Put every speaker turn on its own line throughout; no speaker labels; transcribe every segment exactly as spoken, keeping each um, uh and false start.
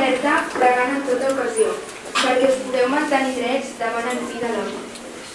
alerta pregant en tota ocasió, perquè us podeu mantenir drets davant el fi de l'home.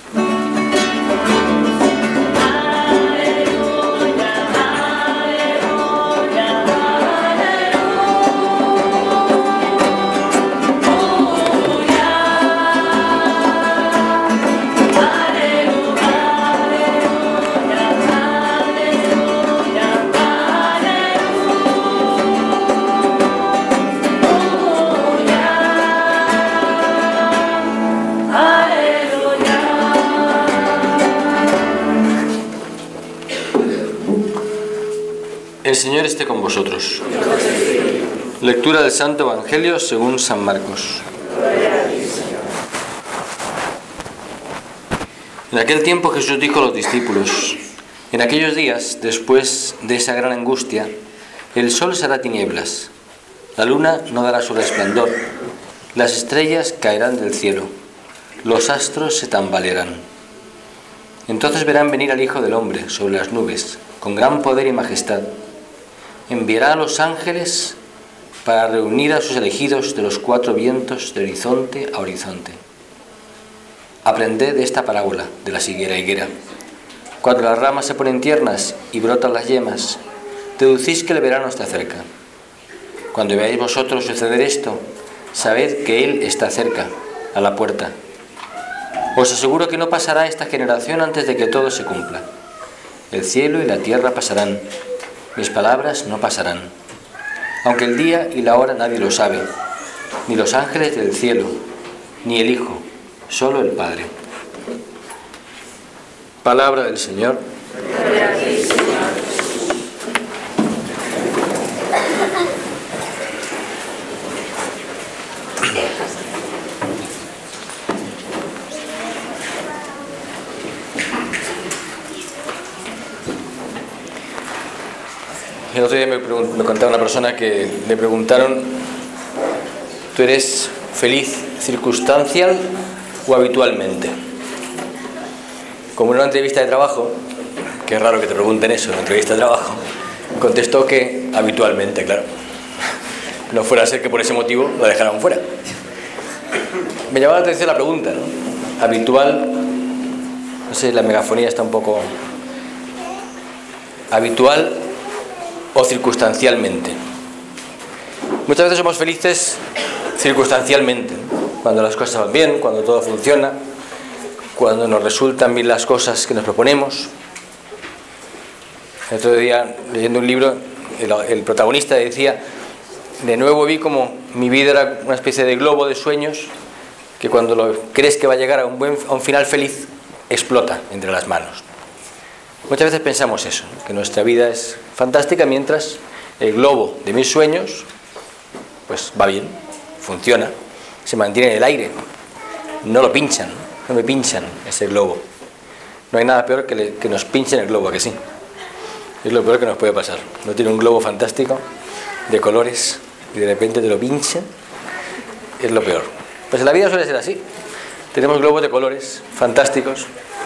El Señor esté con vosotros. Lectura del Santo Evangelio según San Marcos. En aquel tiempo Jesús dijo a los discípulos: en aquellos días, después de esa gran angustia, el sol será tinieblas, la luna no dará su resplandor, las estrellas caerán del cielo, los astros se tambalearán. Entonces verán venir al Hijo del Hombre sobre las nubes, con gran poder y majestad. Enviará a los ángeles para reunir a sus elegidos de los cuatro vientos de horizonte a horizonte. Aprended de esta parábola de la higuera higuera. Cuando las ramas se ponen tiernas y brotan las yemas, deducís que el verano está cerca. Cuando veáis vosotros suceder esto, sabed que Él está cerca, a la puerta. Os aseguro que no pasará esta generación antes de que todo se cumpla. El cielo y la tierra pasarán, mis palabras no pasarán. Aunque el día y la hora nadie lo sabe, ni los ángeles del cielo, ni el Hijo, solo el Padre. Palabra del Señor.
Gloria a ti, Señor.
El otro día me, me contaba una persona que le preguntaron: ¿tú eres feliz circunstancial o habitualmente? Como en una entrevista de trabajo, que es raro que te pregunten eso en una entrevista de trabajo, contestó que habitualmente, claro. No fuera a ser que por ese motivo lo dejaran fuera. Me llamaba la atención la pregunta, ¿no? Habitual, no sé, la megafonía está un poco... Habitual o circunstancialmente. Muchas veces somos felices circunstancialmente, ¿no? Cuando las cosas van bien, cuando todo funciona, cuando nos resultan bien las cosas que nos proponemos. El otro día, leyendo un libro, el, el protagonista decía: de nuevo vi como mi vida era una especie de globo de sueños que cuando lo crees que va a llegar a un, buen, a un final feliz, explota entre las manos. Muchas veces pensamos eso, ¿no? Que nuestra vida es fantástica mientras el globo de mis sueños pues va bien, funciona, se mantiene en el aire, no lo pinchan, no me pinchan ese globo. No hay nada peor que, le, que nos pinchen el globo, ¿a que sí? Es lo peor que nos puede pasar. No tiene un globo fantástico de colores y de repente te lo pinchan, es lo peor. Pues en la vida suele ser así. Tenemos globos de colores fantásticos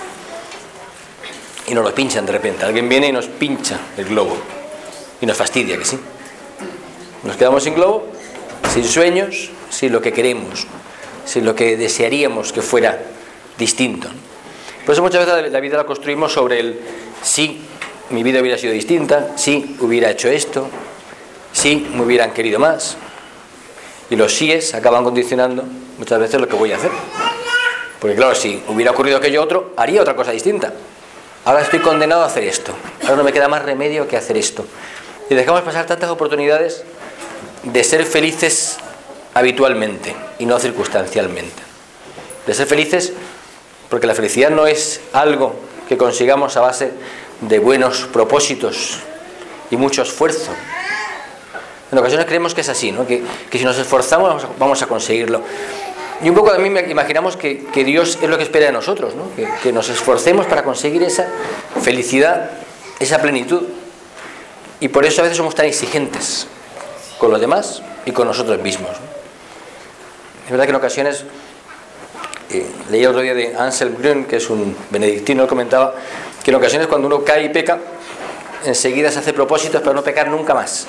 y nos lo pinchan de repente. Alguien viene y nos pincha el globo y nos fastidia, ¿que sí? Nos quedamos sin globo, sin sueños, sin lo que queremos, sin lo que desearíamos que fuera distinto. Por eso muchas veces la vida la construimos sobre el sí, mi vida hubiera sido distinta, sí, hubiera hecho esto, sí, me hubieran querido más. Y los síes acaban condicionando muchas veces lo que voy a hacer. Porque claro, si hubiera ocurrido aquello otro, haría otra cosa distinta. Ahora estoy condenado a hacer esto. Ahora no me queda más remedio que hacer esto. Y dejamos pasar tantas oportunidades de ser felices habitualmente y no circunstancialmente. De ser felices porque la felicidad no es algo que consigamos a base de buenos propósitos y mucho esfuerzo. En ocasiones creemos que es así, ¿no? que, que si nos esforzamos vamos a, vamos a conseguirlo. Y un poco también imaginamos que, que Dios es lo que espera de nosotros, ¿no? que, que nos esforcemos para conseguir esa felicidad, esa plenitud. Y por eso a veces somos tan exigentes con los demás y con nosotros mismos, ¿no? Es verdad que en ocasiones, eh, leía otro día de Anselm Grün, que es un benedictino, él comentaba que en ocasiones cuando uno cae y peca, enseguida se hace propósitos para no pecar nunca más.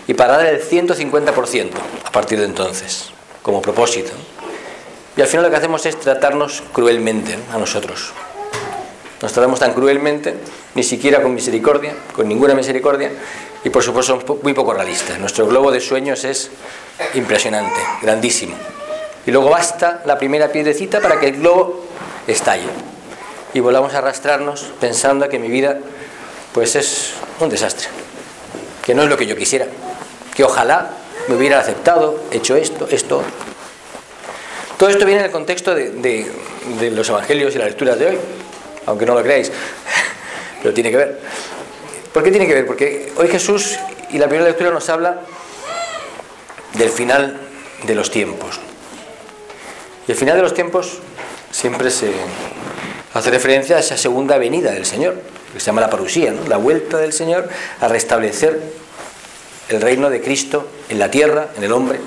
y para dar el ciento cincuenta por ciento a partir de entonces, como propósito. Y al final lo que hacemos es tratarnos cruelmente, ¿no?, a nosotros. Nos tratamos tan cruelmente, ni siquiera con misericordia, con ninguna misericordia, y por supuesto somos muy poco realistas. Nuestro globo de sueños es impresionante, grandísimo. Y luego basta la primera piedrecita para que el globo estalle. Y volvamos a arrastrarnos pensando que mi vida pues es un desastre, que no es lo que yo quisiera, que ojalá me hubiera aceptado, hecho esto, esto, otro. Todo esto viene en el contexto de, de, de los evangelios y las lecturas de hoy, aunque no lo creáis, pero tiene que ver. ¿Por qué tiene que ver? Porque hoy Jesús y la primera lectura nos habla del final de los tiempos. Y el final de los tiempos siempre se hace referencia a esa segunda venida del Señor, que se llama la parusía, ¿no?, la vuelta del Señor a restablecer el reino de Cristo en la tierra, en el hombre.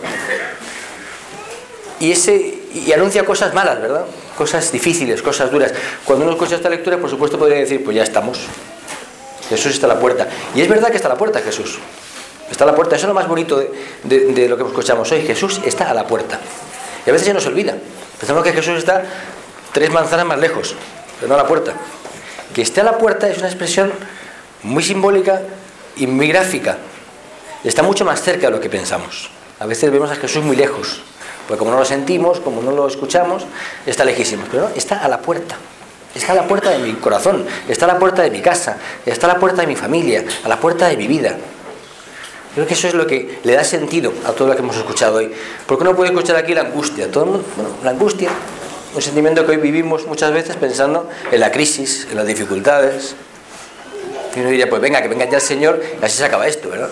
Y, ese, y anuncia cosas malas, ¿verdad? Cosas difíciles, cosas duras. Cuando uno escucha esta lectura, por supuesto podría decir, pues ya estamos. Jesús está a la puerta. Y es verdad que está a la puerta Jesús. Está a la puerta. Eso es lo más bonito de, de, de lo que escuchamos hoy. Jesús está a la puerta. Y a veces se nos olvida. Pensamos que Jesús está tres manzanas más lejos, pero no a la puerta. Que esté a la puerta es una expresión muy simbólica y muy gráfica. Está mucho más cerca de lo que pensamos. A veces vemos a Jesús muy lejos, porque como no lo sentimos, como no lo escuchamos, está lejísimo. Pero no, está a la puerta. Está a la puerta de mi corazón, está a la puerta de mi casa, está a la puerta de mi familia, a la puerta de mi vida. Creo que eso es lo que le da sentido a todo lo que hemos escuchado hoy. Porque uno puede escuchar aquí la angustia. Todo el mundo, bueno, la angustia, un sentimiento que hoy vivimos muchas veces pensando en la crisis, en las dificultades. Y uno diría, pues venga, que venga ya el Señor y así se acaba esto, ¿verdad?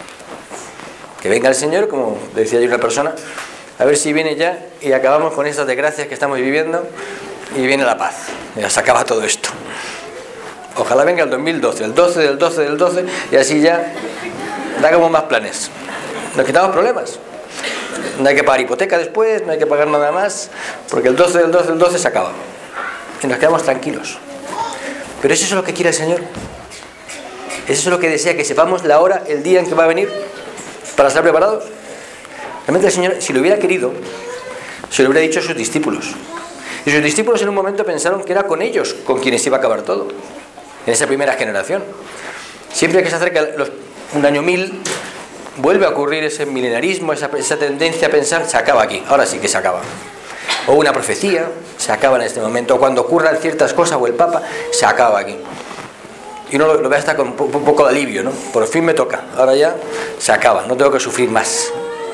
Que venga el Señor, como decía yo una persona, a ver si viene ya y acabamos con estas desgracias que estamos viviendo y viene la paz. Ya se acaba todo esto. Ojalá venga el dos mil doce, el doce del doce del doce, y así ya da como más planes. Nos quitamos problemas. No hay que pagar hipoteca después, no hay que pagar nada más, porque el doce del doce del doce se acaba. Y nos quedamos tranquilos. Pero eso es lo que quiere el Señor. Eso es lo que desea, que sepamos la hora, el día en que va a venir, para estar preparados. Realmente el Señor, si lo hubiera querido, se lo hubiera dicho a sus discípulos. Y sus discípulos en un momento pensaron que era con ellos con quienes iba a acabar todo, en esa primera generación. Siempre que se acerca los, un año mil, vuelve a ocurrir ese milenarismo, esa, esa tendencia a pensar, se acaba aquí, ahora sí que se acaba. O una profecía, se acaba en este momento. O cuando ocurran ciertas cosas, o el Papa, se acaba aquí. Y uno lo, lo ve hasta con un, po, un poco de alivio, ¿no? Por fin me toca, ahora ya se acaba, no tengo que sufrir más.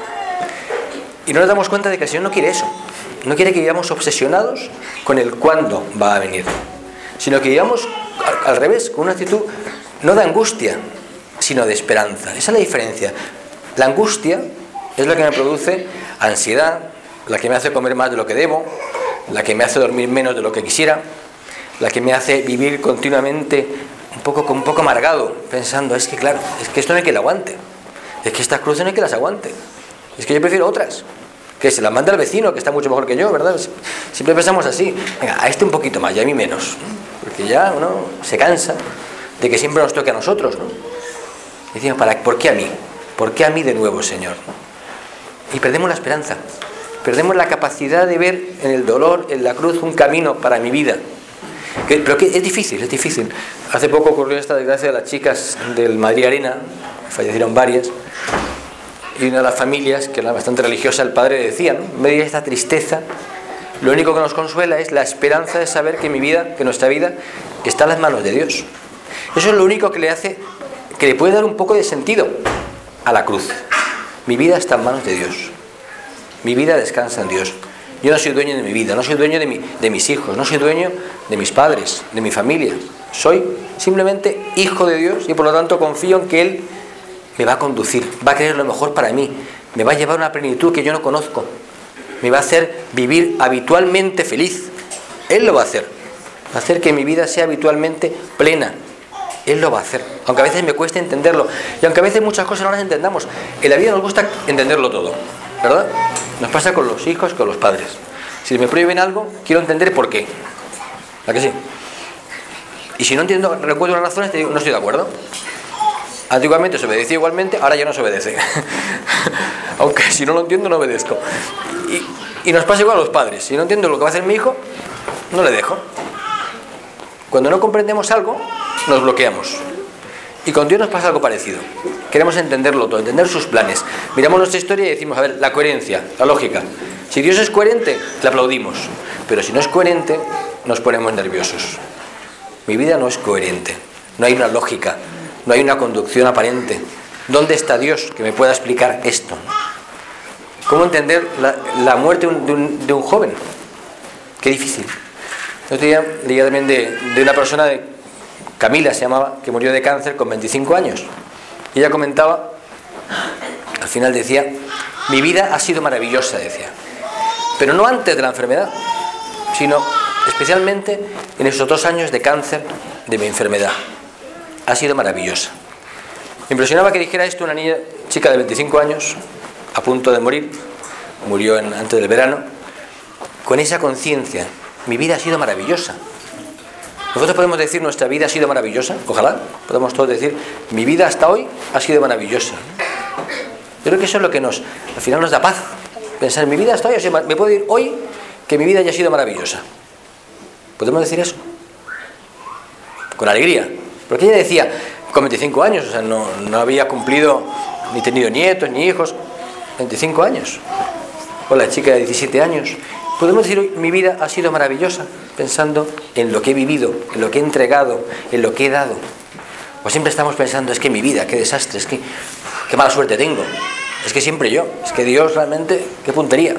Y no nos damos cuenta de que el Señor no quiere eso. No quiere que vivamos obsesionados con el cuándo va a venir, sino que vivamos al, al revés, con una actitud no de angustia, sino de esperanza. Esa es la diferencia. La angustia es la que me produce ansiedad, la que me hace comer más de lo que debo, la que me hace dormir menos de lo que quisiera, la que me hace vivir continuamente un poco, un poco amargado, pensando, es que claro, es que esto no hay que lo aguante, es que estas cruces no hay que las aguante, es que yo prefiero otras, que se las manda el vecino, que está mucho mejor que yo, ¿verdad? Siempre pensamos así, venga, a este un poquito más y a mí menos, porque ya uno se cansa de que siempre nos toque a nosotros, ¿no? Y decimos, ¿para, ¿por qué a mí? ¿Por qué a mí de nuevo, Señor? Y perdemos la esperanza, perdemos la capacidad de ver en el dolor, en la cruz, un camino para mi vida. Que, pero que es difícil, es difícil. Hace poco ocurrió esta desgracia de las chicas del Madrid Arena, fallecieron varias, y una de las familias, que era bastante religiosa, el padre decía, ¿no? En medio de esta tristeza, lo único que nos consuela es la esperanza de saber que mi vida, que nuestra vida, está en las manos de Dios. Eso es lo único que le hace, que le puede dar un poco de sentido a la cruz. Mi vida está en manos de Dios. Mi vida descansa en Dios. Yo no soy dueño de mi vida, no soy dueño de, mi, de mis hijos, no soy dueño de mis padres, de mi familia. Soy simplemente hijo de Dios y por lo tanto confío en que Él me va a conducir, va a querer lo mejor para mí, me va a llevar a una plenitud que yo no conozco, me va a hacer vivir habitualmente feliz. Él lo va a hacer, va a hacer que mi vida sea habitualmente plena. Él lo va a hacer, aunque a veces me cueste entenderlo y aunque a veces muchas cosas no las entendamos. En la vida nos gusta entenderlo todo, ¿verdad? Nos pasa con los hijos, con los padres. Si me prohíben algo, quiero entender por qué. ¿A que sí? Y si no entiendo, recuerdo las razones, te digo, no estoy de acuerdo. Antiguamente se obedecía igualmente, ahora ya no se obedece. Aunque si no lo entiendo, no obedezco. Y, y nos pasa igual a los padres. Si no entiendo lo que va a hacer mi hijo, no le dejo. Cuando no comprendemos algo, nos bloqueamos. Y con Dios nos pasa algo parecido. Queremos entenderlo todo, entender sus planes. Miramos nuestra historia y decimos, a ver, la coherencia, la lógica. Si Dios es coherente, le aplaudimos. Pero si no es coherente, nos ponemos nerviosos. Mi vida no es coherente. No hay una lógica. No hay una conducción aparente. ¿Dónde está Dios que me pueda explicar esto? ¿Cómo entender la, la muerte de un, de un joven? Qué difícil. El otro día leía también de, de una persona, de Camila se llamaba, que murió de cáncer con veinticinco años. Y ella comentaba, al final decía, mi vida ha sido maravillosa, decía. Pero no antes de la enfermedad, sino especialmente en esos dos años de cáncer de mi enfermedad. Ha sido maravillosa. Me impresionaba que dijera esto una niña, chica de veinticinco años, a punto de morir, murió en, antes del verano, con esa conciencia. Mi vida ha sido maravillosa. Nosotros podemos decir, nuestra vida ha sido maravillosa, ojalá, podemos todos decir, mi vida hasta hoy ha sido maravillosa. Yo creo que eso es lo que nos, al final nos da paz. Pensar, mi vida hasta hoy ha sido, me puedo decir hoy que mi vida haya sido maravillosa. ¿Podemos decir eso? Con alegría. Porque ella decía, con veinticinco años, o sea, no, no había cumplido, ni tenido nietos, ni hijos, veinticinco años. O la chica de diecisiete años. Podemos decir hoy, mi vida ha sido maravillosa, pensando en lo que he vivido, en lo que he entregado, en lo que he dado. O siempre estamos pensando, es que mi vida, qué desastre, es que uf, qué mala suerte tengo. Es que siempre yo, es que Dios realmente, qué puntería.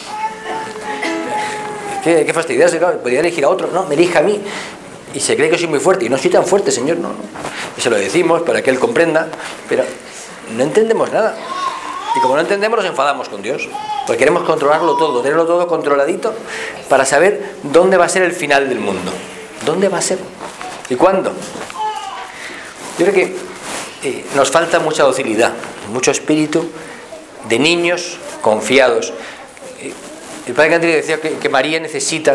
Qué, qué fastidiarse, claro, podría elegir a otro, no, me elija a mí. Y se cree que soy muy fuerte, y no soy tan fuerte, Señor, no, no. Y se lo decimos para que Él comprenda, pero no entendemos nada. Y como no entendemos, nos enfadamos con Dios. Porque queremos controlarlo todo, tenerlo todo controladito, para saber dónde va a ser el final del mundo. ¿Dónde va a ser? ¿Y cuándo? Yo creo que eh, nos falta mucha docilidad, mucho espíritu de niños confiados. Eh, el padre Cantri decía que, que María necesita...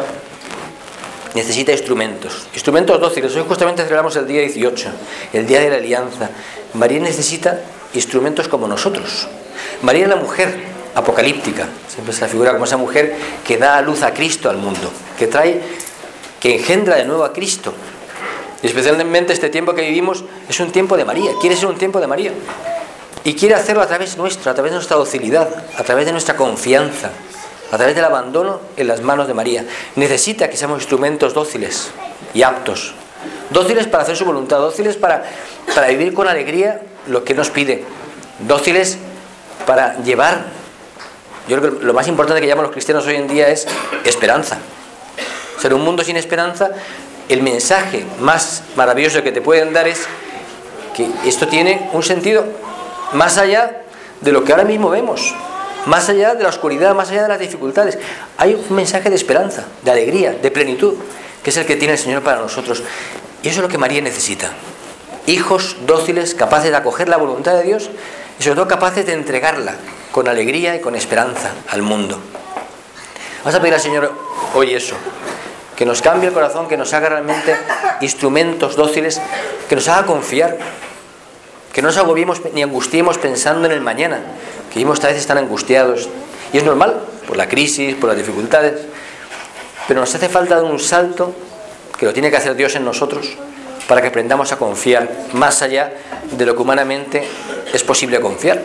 necesita instrumentos, instrumentos dóciles. Hoy justamente celebramos el día dieciocho, el día de la alianza. María necesita instrumentos como nosotros. María es la mujer apocalíptica, siempre se la figura como esa mujer que da a luz a Cristo al mundo, que trae, que engendra de nuevo a Cristo. Y especialmente este tiempo que vivimos es un tiempo de María, quiere ser un tiempo de María. Y quiere hacerlo a través nuestra, a través de nuestra docilidad, a través de nuestra confianza, a través del abandono en las manos de María. Necesita que seamos instrumentos dóciles y aptos. Dóciles para hacer su voluntad, dóciles para, para vivir con alegría lo que nos pide. Dóciles para llevar, yo creo que lo más importante que llaman los cristianos hoy en día es esperanza. O sea, en un mundo sin esperanza, el mensaje más maravilloso que te pueden dar es que esto tiene un sentido más allá de lo que ahora mismo vemos. Más allá de la oscuridad, más allá de las dificultades, hay un mensaje de esperanza, de alegría, de plenitud, que es el que tiene el Señor para nosotros. Y eso es lo que María necesita. Hijos dóciles, capaces de acoger la voluntad de Dios y sobre todo capaces de entregarla con alegría y con esperanza al mundo. Vamos a pedir al Señor hoy eso, que nos cambie el corazón, que nos haga realmente instrumentos dóciles, que nos haga confiar, que no nos agobiemos ni angustiemos pensando en el mañana, que vivimos esta vez están angustiados, y es normal, por la crisis, por las dificultades, pero nos hace falta dar un salto, que lo tiene que hacer Dios en nosotros, para que aprendamos a confiar más allá de lo que humanamente es posible confiar.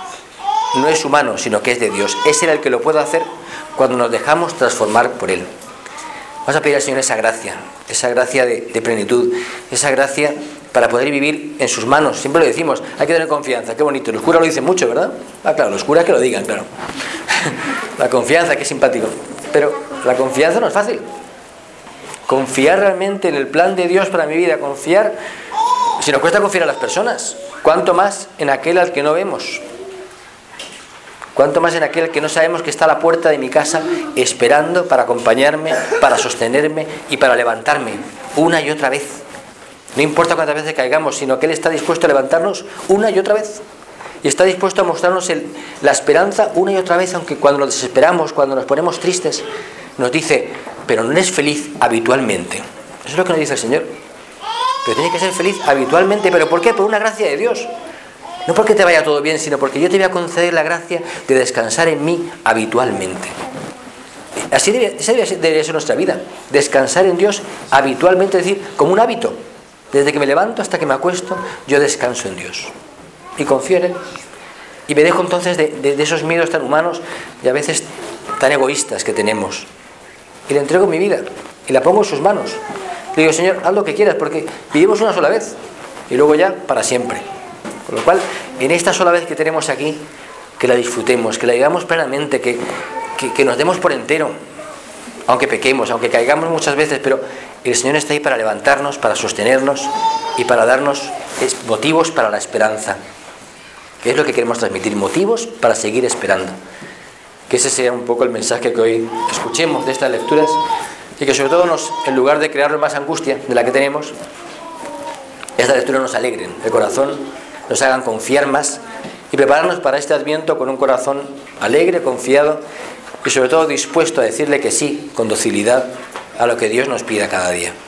No es humano, sino que es de Dios. Es Él el que lo puede hacer cuando nos dejamos transformar por Él. Vamos a pedir al Señor esa gracia, esa gracia de, de plenitud, esa gracia para poder vivir en sus manos. Siempre lo decimos, hay que tener confianza, qué bonito. Los curas lo dicen mucho, ¿verdad? Ah, claro, los curas que lo digan, claro. La confianza, qué simpático. Pero la confianza no es fácil. Confiar realmente en el plan de Dios para mi vida, confiar, si nos cuesta confiar a las personas, cuánto más en aquel al que no vemos. Cuánto más en aquel que no sabemos que está a la puerta de mi casa esperando para acompañarme, para sostenerme y para levantarme una y otra vez. No importa cuántas veces caigamos, sino que Él está dispuesto a levantarnos una y otra vez. Y está dispuesto a mostrarnos el, la esperanza una y otra vez, aunque cuando nos desesperamos, cuando nos ponemos tristes, nos dice, pero no eres feliz habitualmente. Eso es lo que nos dice el Señor. pero tienes que ser feliz habitualmente. ¿Pero por qué? Por una gracia de Dios. No porque te vaya todo bien, sino porque yo te voy a conceder la gracia de descansar en mí habitualmente. Así debería, esa debería ser nuestra vida. Descansar en Dios habitualmente, es decir, como un hábito. Desde que me levanto hasta que me acuesto, yo descanso en Dios. Y confío en Él. Y me dejo entonces de, de, de esos miedos tan humanos y a veces tan egoístas que tenemos. Y le entrego mi vida y la pongo en sus manos. Le digo, Señor, haz lo que quieras, porque vivimos una sola vez y luego ya para siempre. Con lo cual, en esta sola vez que tenemos aquí, que la disfrutemos, que la vivamos plenamente, que, que, que nos demos por entero, aunque pequemos, aunque caigamos muchas veces, pero el Señor está ahí para levantarnos, para sostenernos y para darnos motivos para la esperanza, que es lo que queremos transmitir, motivos para seguir esperando. Que ese sea un poco el mensaje que hoy escuchemos de estas lecturas y que sobre todo nos, en lugar de crearnos más angustia de la que tenemos, estas lecturas nos alegren el corazón, nos hagan confiar más y prepararnos para este Adviento con un corazón alegre, confiado y sobre todo dispuesto a decirle que sí, con docilidad, a lo que Dios nos pida cada día.